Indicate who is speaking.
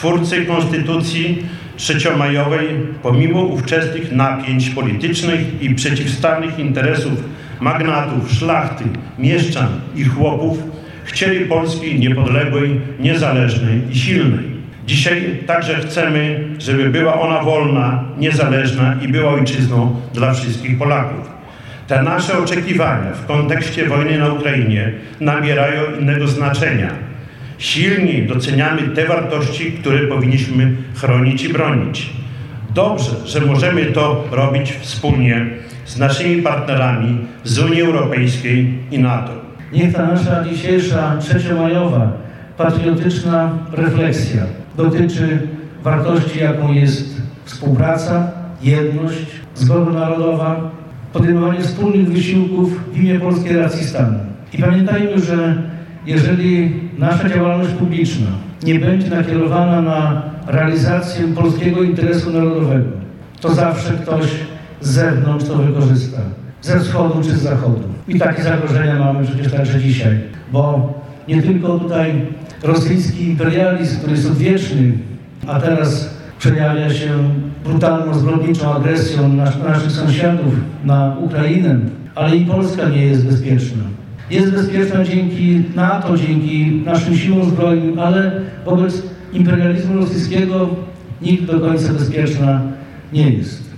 Speaker 1: twórcy Konstytucji trzeciomajowej, pomimo ówczesnych napięć politycznych i przeciwstawnych interesów magnatów, szlachty, mieszczan i chłopów, chcieli Polski niepodległej, niezależnej i silnej. Dzisiaj także chcemy, żeby była ona wolna, niezależna i była ojczyzną dla wszystkich Polaków. Te nasze oczekiwania w kontekście wojny na Ukrainie nabierają innego znaczenia. Silniej doceniamy te wartości, które powinniśmy chronić i bronić. Dobrze, że możemy to robić wspólnie z naszymi partnerami z Unii Europejskiej i NATO.
Speaker 2: Niech ta nasza dzisiejsza trzeciomajowa patriotyczna refleksja dotyczy wartości, jaką jest współpraca, jedność, zgoda narodowa, podejmowanie wspólnych wysiłków w imię polskiej racji stanu. I pamiętajmy, że jeżeli nasza działalność publiczna nie będzie nakierowana na realizację polskiego interesu narodowego, to zawsze ktoś z zewnątrz to wykorzysta. Ze wschodu czy z zachodu. I takie zagrożenia mamy przecież także dzisiaj. Bo nie tylko tutaj rosyjski imperializm, który jest odwieczny, a teraz przejawia się brutalną, zbrodniczą agresją naszych sąsiadów na Ukrainę, ale i Polska nie jest bezpieczna. Jest bezpieczna dzięki NATO, dzięki naszym siłom zbrojnym, ale wobec imperializmu rosyjskiego nikt do końca bezpieczna nie jest.